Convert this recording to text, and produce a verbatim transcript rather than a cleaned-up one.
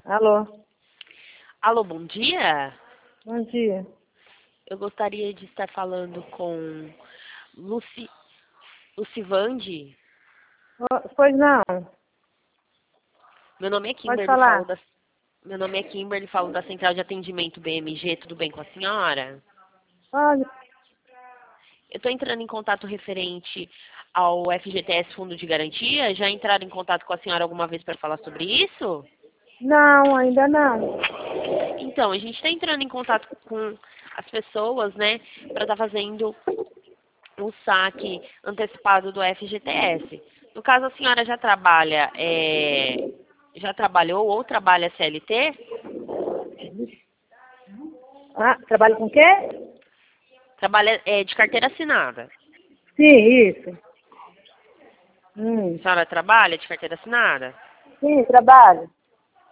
Alô, Alô, bom dia. bom dia. Eu gostaria de estar falando com Luci... Lucivande. Ô, Pois não, Meu nome é pode Kimberly, falo falar. da... Meu nome é Kimberly, falo da Central de Atendimento B M G. Tudo bem com a senhora? Pode. Eu estou entrando em contato referente ao F G T S Fundo de Garantia. Já entraram em contato com a senhora alguma vez para falar sobre isso? Não, ainda não. Então, a gente está entrando em contato com as pessoas, né, para estar fazendo o saque antecipado do F G T S. No caso, a senhora já trabalha, é, já trabalhou ou trabalha C L T? Ah, trabalho com o quê? Trabalha é, de carteira assinada. Sim, isso. Hum. A senhora trabalha de carteira assinada? Sim, trabalho.